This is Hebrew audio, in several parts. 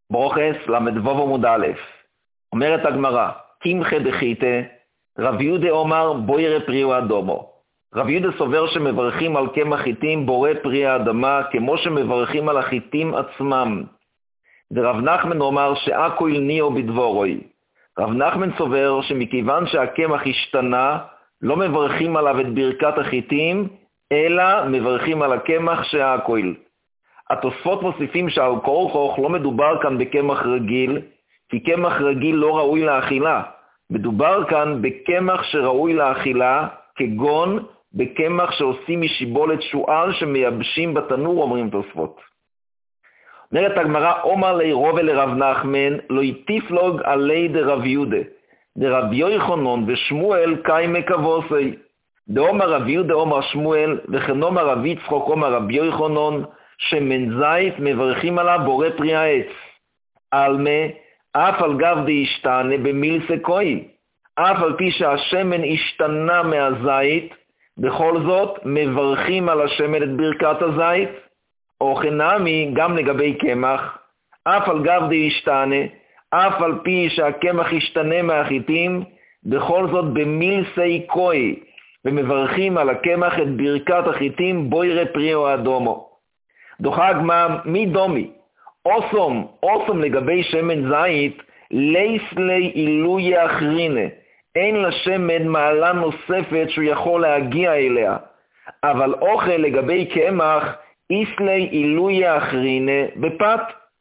ברוכס למדבוב עמוד א', אומרת הגמרא, קמחא דחיתא, רב יהודה אומר בוירא פרי אדומו. רב יהודה סובר שמברכים על קמח חיטים בורא פרי האדמה כמו שמברכים על החיטים עצמם. ורב נחמן אומר שאקויל ניאו בדבורוי. רב נחמן סובר שמכיוון שהקמח השתנה, לא מברכים עליו את ברכת החיטים, אלא מברכים על הקמח שהאקויל. התוספות מוסיפים שעל כורחוך לא מדובר כאן בקמח רגיל, כי קמח רגיל לא ראוי לאכילה. מדובר כאן בקמח שראוי לאכילה, כגון בקמח שעושים משיבולת שועל שמייבשים בתנור, אומרים תוספות. אומרת הגמרא, אומר לי רובה לרב נחמן, לא יטיפלוג עלי דרב יהודה, דרב יוחנן ושמואל קיימא כבוסי. דאמר רב יהודה אומר שמואל, וכן אומר רב יצחק אומר רב יוחנן, שמן זית מברכים עליו בורא פרי העץ. עלמה, אף על גב דהשתנה במילסה כהי. אף על פי שהשמן השתנה מהזית, בכל זאת מברכים על השמן את ברכת הזית. או חנמי גם לגבי קמח, אף על גב דהשתנה, אף על פי שהקמח השתנה מהחיטים, בכל זאת במילסי כהי, ומברכים על הקמח את ברכת החיטים בוירא פרי אדומו. דוחה הגמרא, מי דומי? אוסום לגבי שמן זית, לייסלי אילוי אחרינה, אין לשמן מעלה נוספת שהוא יכול להגיע אליה, אבל אוכל לגבי קמח, איסלי אילוי אחרינה בפת,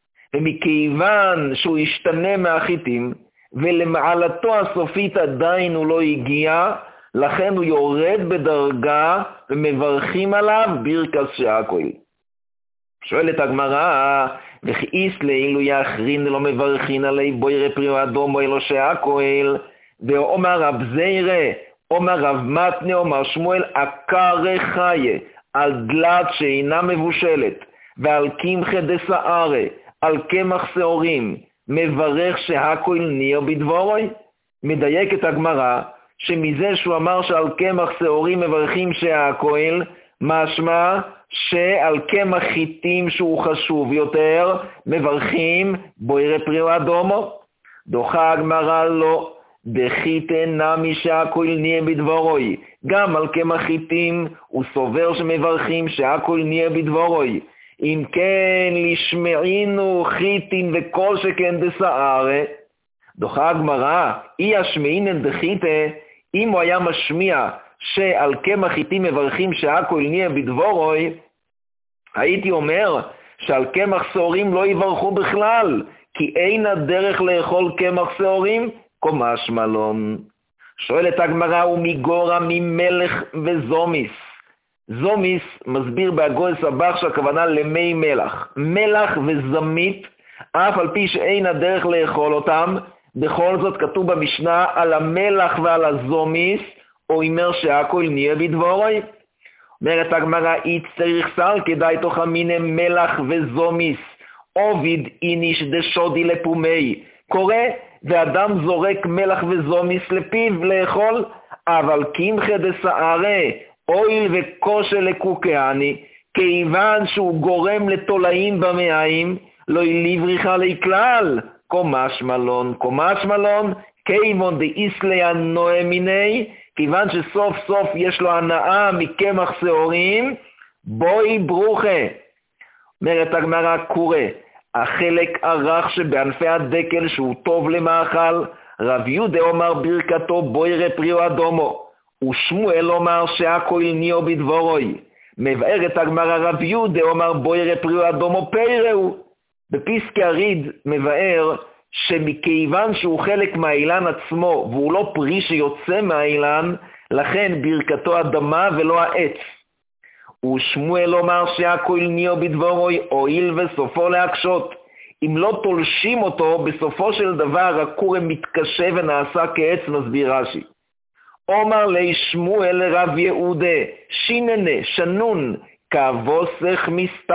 ומכיוון שהוא ישתנה מהחיטים, ולמעלתו הסופית עדיין הוא לא הגיע, לכן הוא יורד בדרגה, ומברכים עליו ברכת שהאקויל. שואלת הגמרא, וכי איסלי אילוי אחרינה לא מברכים עלי בוירא פרי אדומו אלו שהאקויל, ואומר רב זירא, אומר רב מתנה, אומר שמואל, עקרא חיה, על דלת שאינה מבושלת, ועל קמחא דשערא, על קמח שעורים, מברך שהאקויל ניאו בדבורוי. מדייקת הגמרא, שמזה שהוא אמר שעל קמח שעורים מברכים שהאקויל, משמע שעל קמח חיטים שהוא חשוב יותר, מברכים בוירא פרי אדומו. דוחה הגמרא לא, דחיתא נמי שהאקויל ניאו בדבורוי. גם על קמח חיטים הוא סובר שמברכים שהאקויל ניאו בדבורוי. אם כן לשמעינו חיטין וכל שכן דשערא. דוחה הגמרא, אי השמעינן דחיתא, אם הוא היה משמיע שעל קמח חיטים מברכים שהאקויל ניאו בדבורוי, הייתי אומר שעל קמח שעורים לא יברכו בכלל, כי אין הדרך לאכול קמח שעורים, משמע לן. שואלת הגמרא, ומגורא ממלך וזומיס. זומיס מסביר בהגויס הבח שהכוונה למי מלח. מלח וזמית, אף על פי שאין הדרך לאכול אותם, בכל זאת כתוב במשנה על המלח ועל הזומיס, או אומר שהאקויל ניאו בדבורוי. אומרת הגמרא, צריך שר כדאי תוך המיני מלח וזומיס, עוביד איניש דשודי לפומי. קורא ואדם זורק מלח וזומיס לפיו לאכול, אבל קמחא דשערא, אויל וקושי לקוקאני, כיוון שהוא גורם לתולעים במעיים, לא לבריחה לי כלל, משמע לן, כיוון דאיסלי הנועה מיני, כיוון שסוף סוף יש לו הנאה מקמח שעורים, בואי ברוכה. אומרת הגמרא, קורא, החלק הרך שבענפי הדקל שהוא טוב למאכל, רב יהודה אומר ברכתו בוירא פרי אדומו, ושמואל אומר שהאקויל ניאו בדבורוי. מבארת הגמרא, רב יהודה אומר בוירא פרי אדומו פירהו. בפסקי הריד מבאר שמכיוון שהוא חלק מהאילן עצמו, והוא לא פרי שיוצא מהאילן, לכן ברכתו אדמה ולא העץ. ושמואל אומר שהאקויל ניאו בדבורוי, הואיל וסופו להקשות. אם לא תולשים אותו, בסופו של דבר הכורם מתקשה ונעשה כעץ, מסביר רש"י. אומר לי שמואל לרב יהודה, שיננה, שנון, כבוסך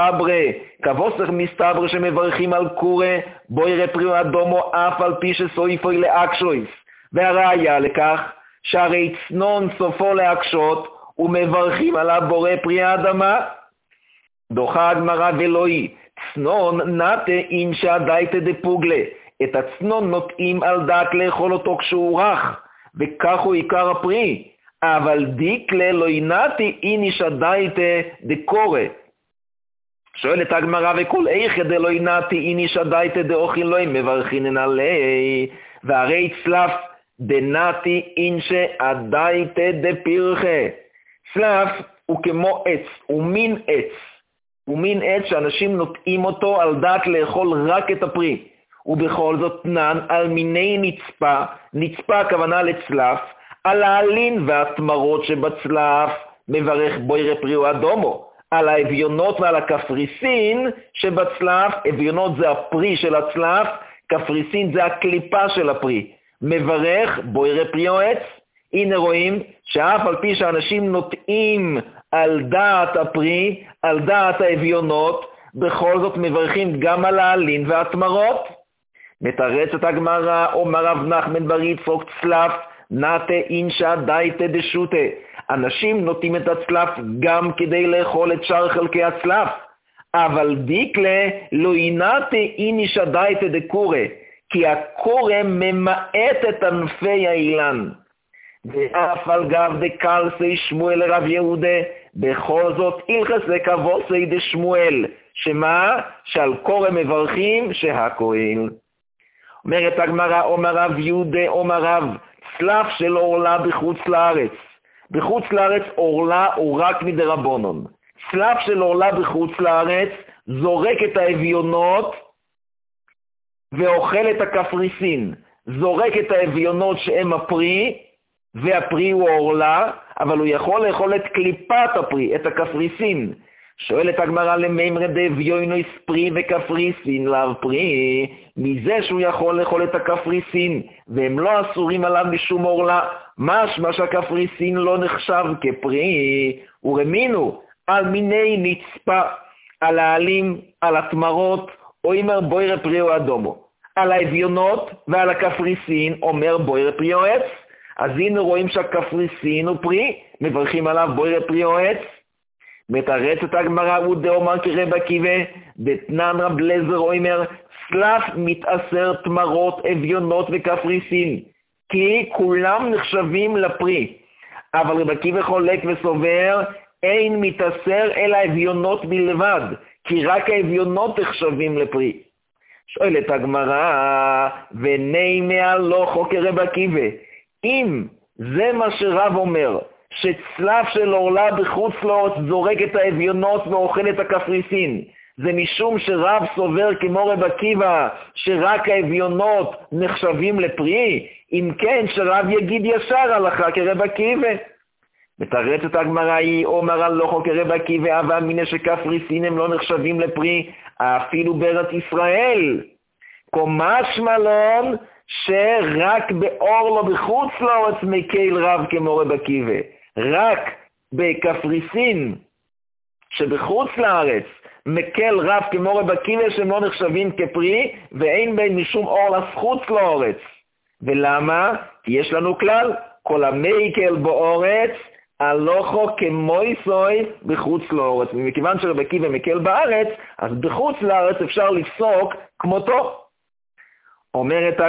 מסתברא שמברכים על קורא, בוירא פרי אדומו אף על פי שסויפוי להקשויס. והראיה לכך, שהרי צנון סופו להקשות, ומברכים עליו בורא פרי האדמה. דוחה הגמרא ולאי, צנון נטה אינשא דייתא דפוגלה. את הצנון נוטעים על דעת לאכול אותו כשהוא רך, וכך הוא עיקר הפרי. אבל דיקלה לא ינתי אינישא דייתא דקורא. שואלת הגמרא, וכל איכא דלא ינתי אינישא דייתא דאוכין לוי מברכינן עלי. והרי צלף דנתי אינשא הדייתא דפירכה. צלף הוא כמו עץ, הוא מין עץ. הוא מין עץ שאנשים נוטעים אותו על דעת לאכול רק את הפרי. ובכל זאת נן על מיני נצפה, נצפה הכוונה לצלף, על העלין והתמרות שבצלף מברך בוירא פריו אדומו, על האביונות ועל הקפריסין שבצלף, אביונות זה הפרי של הצלף, קפריסין זה הקליפה של הפרי, מברך בוירא פריו עץ. הנה רואים שאף על פי שאנשים נוטעים על דעת הפרי, על דעת האביונות, בכל זאת מברכים גם על העלין והתמרות. מתרצת הגמרא, אומר רב נחמן בר יצחק, צלף נטה אינשא דייתא דשוטה. אנשים נוטים את הצלף גם כדי לאכול את שאר חלקי הצלף. אבל דיקלה לא ינטה אינישא דייתא דקורא, כי הקורא ממעט את ענפי האילן. ואף על גב דקלסי שמואל לרב יהודה, בכל זאת הלכס לקבוסי דשמואל, שמה? שעל קורא מברכים שהכהן. אומרת הגמרא, אומר רב יהודה, אומר רב, צלף של אורלה בחוץ לארץ. בחוץ לארץ אורלה הוא רק מדרבנן. צלף של אורלה בחוץ לארץ זורק את האביונות ואוכל את הקפריסין. זורק את האביונות שהם הפרי, והפרי הוא אורלה, אבל הוא יכול לאכול את קליפת הפרי, את הקפריסין. שואלת הגמרא, למימרא דאביונויס פרי וקפריסין לאו פרי, מזה שהוא יכול לאכול את הקפריסין, והם לא אסורים עליו משום אורלה, משמע שהקפריסין לא נחשב כפרי, ורמינו על מיני נצפה, על העלים, על התמרות, או אומר בוירא פריו אדומו, על האביונות ועל הקפריסין אומר בוירא פריו עץ. אז הנה רואים שהקפריסין הוא פרי, מברכים עליו בוירא פריו עץ. מתרצת הגמרא, הוא דאמר כרב עקיבא, דתנן רב לזר אומר, צלף מתאסר תמרות, אביונות וקפריסין, כי כולם נחשבים לפרי. אבל רב עקיבא חולק וסובר, אין מתאסר אלא אביונות בלבד, כי רק האביונות נחשבים לפרי. שואלת הגמרא, ונימי הלוכו כרב עקיבא, אם זה מה שרב אומר, שצלף של אורלה בחוץ לארץ זורק את האביונות ואוכל את הקפריסין, זה משום שרב סובר כמו רב עקיבא שרק האביונות נחשבים לפרי, אם כן שרב יגיד ישר הלכה כרב עקיבא. מתרצת הגמרא היא, אומר הלוכו כרב עקיבא, אבל מיניה שקפריסין הם לא נחשבים לפרי אפילו בארץ ישראל. משמע לן שרק באורלה בחוץ לארץ מקל רב כמו רב עקיבא. רק בקפריסין שבחוץ לארץ מקל רב כמו רב עקיבא שהם לא נחשבים כפרי, ואין בין משום אורלה חוץ לארץ. ולמה? כי יש לנו כלל, כל המקל בארץ הלוכו כמויסוי בחוץ לארץ. ומכיוון שרב עקיבא מקל בארץ, אז בחוץ לארץ אפשר לפסוק כמותו. אומרת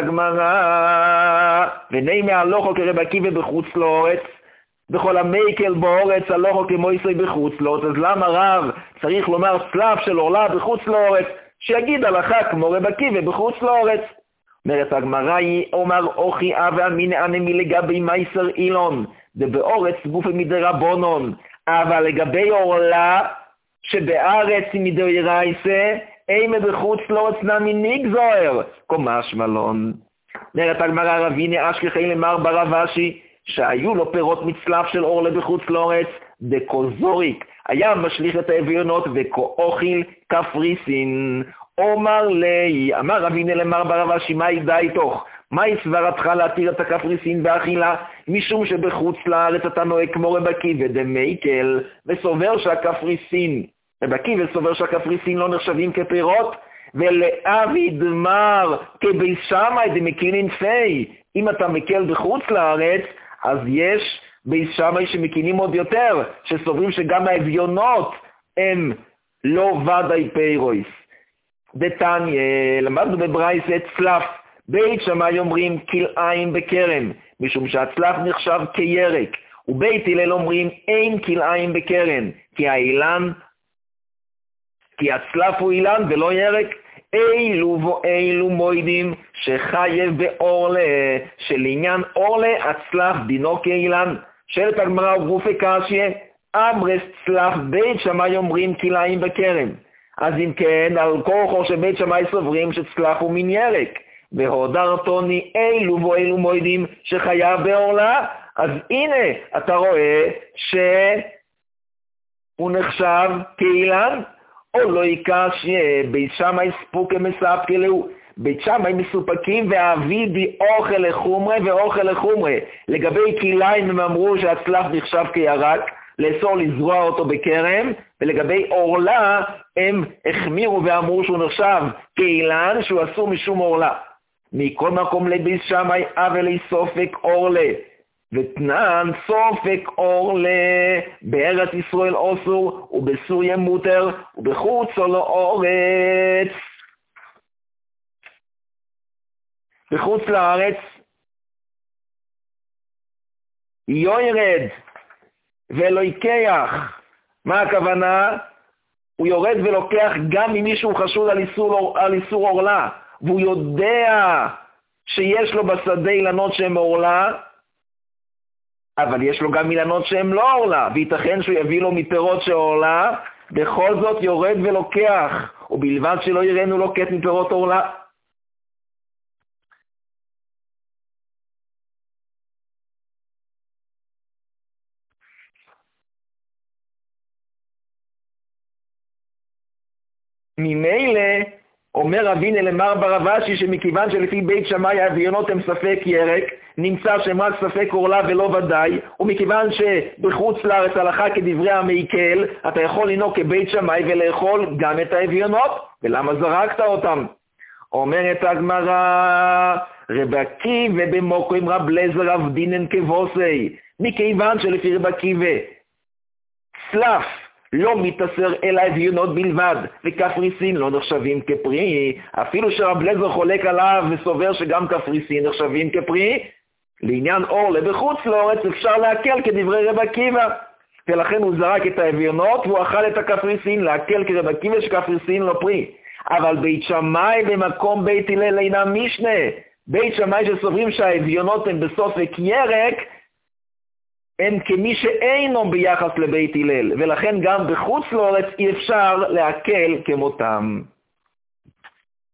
הגמרא, ונימי הלוכו כרב עקיבא בחוץ לארץ, בכל המקל בארץ הלוכו כמויסוי בחוץ לארץ. אז למה רב צריך לומר צלף של אורלה בחוץ לארץ? שיגיד הלכה כמו רב עקיבא בחוץ לארץ. אומרת הגמרא, אומר אוכי אבי אמינא אנמי לגבי מייסר אילון, ובאורץ גופי מדרבנן, אבל לגבי אורלה שבארץ מדאורייתא, אימה בחוץ לארץ נמי נגזר, משמע לן. אומרת הגמרא, רביני אשכחי למר ברב אשי, שהיו לו פירות מצלף של אורלה בחוץ לארץ, דקוזוריק, היה משליך את האביונות וכאוכיל קפריסין. אומר לי, אמר רביני למר ברב אשי, מה ידע איתוך? מה סברתך להתיר את הקפריסין באכילה? משום שבחוץ לארץ אתה נוהג כמו רב עקיבא דמייקל, וסובר שהקפריסין, רב עקיבא סובר שהקפריסין לא נחשבים כפירות, ולאבי דמר כבי שמאי דמקינין פי. אם אתה מקל בחוץ לארץ, אז יש בי שמאי שמקינים עוד יותר, שסוברים שגם האביונות הם לא ודאי פירויס. דתניא, למדנו בברייתא צלף, בית שמאי אומרים כלאיים בכרם, משום שהצלף נחשב כירק, ובית הלל אומרים אין כלאיים בכרם, כי הצלף הוא אילן ולא ירק. אילו ואילו מוידים שחייב באורלה, שלעניין אורלה הצלף דינו כאילן. שואלת הגמרא וגופי קשיא, אמרס צלף בית שמאי אומרים כלאיים בכרם. אז אם כן, על כורחו שבית שמאי סוברים שצלף הוא מין ירק. והודרתוני אילו ואילו מוידים שחייב באורלה, אז הנה אתה רואה שהוא נחשב כאילן. או לא יקש בית שמאי ספוקה מספקה לו, בית שמאי מסופקים והאבידי אוכל לחומרה ואוכל לחומרה. לגבי כלאיים הם אמרו שהצלף נחשב כירק, לאסור לזרוע אותו בכרם, ולגבי אורלה הם החמירו ואמרו שהוא נחשב כאילן שהוא אסור משום אורלה. מכל מקום לבית שמאי אבל סופק אורלה, ותנן סופק אורלה, בארץ ישראל אסור ובסוריה מותר ובחוץ לארץ. בחוץ לארץ יורד ולא יקח. מה הכוונה? הוא יורד ולוקח גם אם מישהו חשוד על איסור אורלה, והוא יודע שיש לו בשדה אילנות שהם אורלה, אבל יש לו גם אילנות שהם לא אורלה, וייתכן שהוא יביא לו מפירות שאורלה, בכל זאת יורד ולוקח, ובלבד שלא יראינו לוקט מפירות אורלה. ממילא אומר רבינה למר ברבשי שמכיוון שלפי בית שמאי האביונות הם ספק ירק, נמצא שהם רק ספק אורלה ולא ודאי, ומכיוון שבחוץ לארץ הלכה כדברי המעיקל, אתה יכול לנהוג כבית שמאי ולאכול גם את האביונות, ולמה זרקת אותם? אומרת הגמרא, רב עקיבא במוקרים רב אליעזר רב דינן כבוסי, מכיוון שלפי רב עקיבא צלף לא מתאסר אלא אביונות בלבד, וקפריסין לא נחשבים כפרי, אפילו שרב אליעזר חולק עליו וסובר שגם קפריסין נחשבים כפרי, לעניין אורלה בחוץ לארץ אפשר להקל כדברי רב עקיבא, ולכן הוא זרק את האביונות והוא אכל את הקפריסין, להקל כרב עקיבא שקפריסין לא פרי. אבל בית שמאי במקום בית הלל אינם משנה, בית שמאי שסוברים שהאביונות הם בסופק ירק, הם כמי שאינו ביחס לבית הלל, ולכן גם בחוץ לארץ אי אפשר להקל כמותם.